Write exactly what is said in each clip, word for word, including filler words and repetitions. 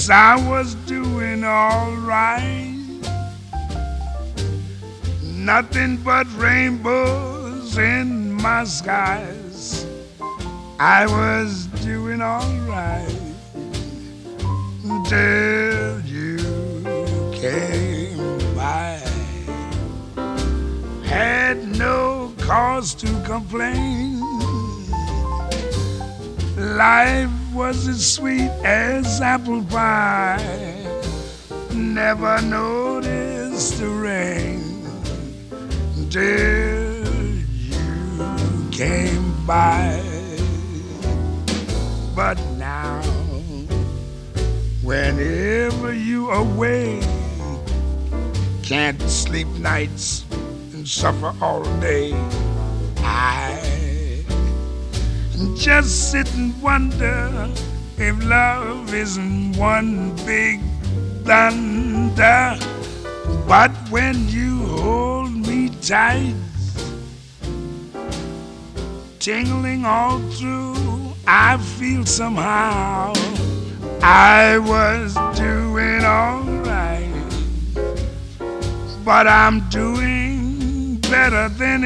Yes, I was doing all right. Nothing but rainbows in my skies. I was doing all right until you came by. Had no cause to complain. Life was as sweet as apple pie. Never noticed the rain till you came by. But now, whenever you away, can't sleep nights and suffer all day, I just sit and wonder if love isn't one big thunder. But when you hold me tight, tingling all through, I feel somehow I was doing all right. But I'm doing better than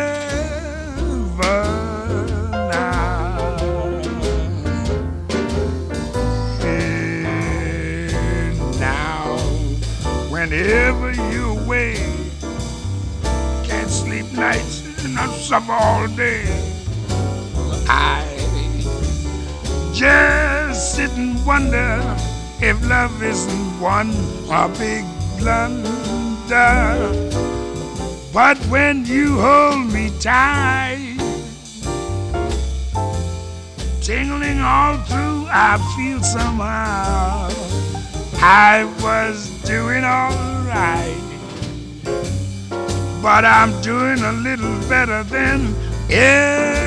ever now. And now, whenever you're away, can't sleep nights and I suffer all day, I just sit and wonder if love isn't one a big blunder. But when you hold me tight, tingling all through, I feel somehow I was doing all right. But I'm doing a little better than ever.